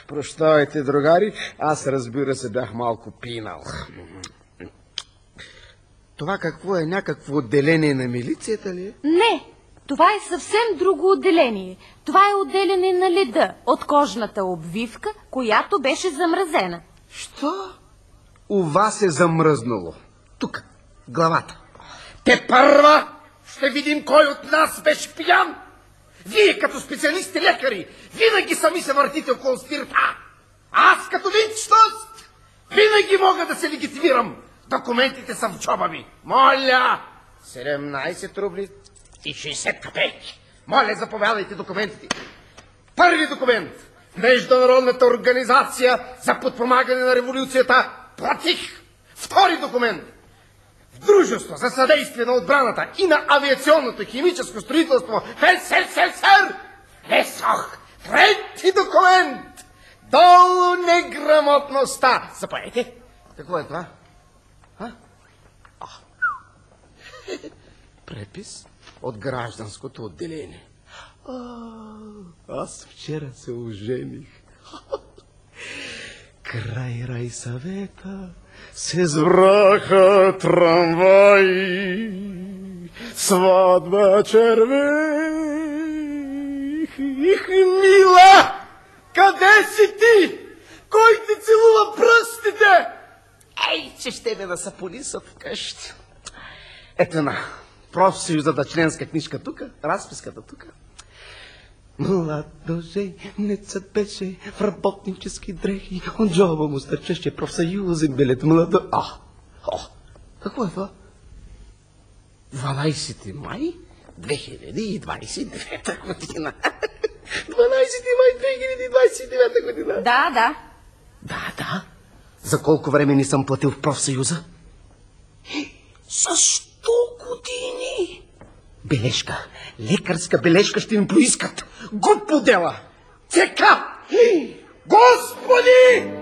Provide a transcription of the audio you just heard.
Прощавайте, другари, аз разбира се бях малко пинал. Това какво е, някакво отделение на милицията ли? Не, това е съвсем друго отделение. Това е отделение на леда от кожната обвивка, която беше замразена. Що? У вас е замръзнало. Тук, главата. Те първа ще видим кой от нас беше пиян. Вие като специалисти лекари винаги сами се въртите около спирта. Аз като личност винаги мога да се легитимирам. Документите са в джоба ми. Моля! 17 рубли и 60 копейки. Моля, заповядайте документите. Първи документ. Международната организация за подпомагане на революцията платих. Втори документ. В дружество за съдействие на отбраната и на авиационното и химическо строителство Фельдсер Лесох. Трети документ. Долу неграмотността. Запомнете. Какво е това? Препис от гражданското отделение. Аз вчера се ожених. Край райсъвета се сбраха трамваи, сватба червех. Их, мила, къде си ти? Кой ти целува пръстите? Ей, че ще ме насапонисат вкъщи. Ето на профсъюзата членска книжка тук, разписката тук. Младо женеца беше в работнически дрехи, от джоба му стърчеше профсъюзен билет. Младо... Какво е това? 12 май 2029 година. 12 май 2029 година. Да. Да. За колко време не съм платил в профсъюза? За 100 години. Бележка, лекарска бележка ще ми поискат. Гуд по дела. Цека! Господи!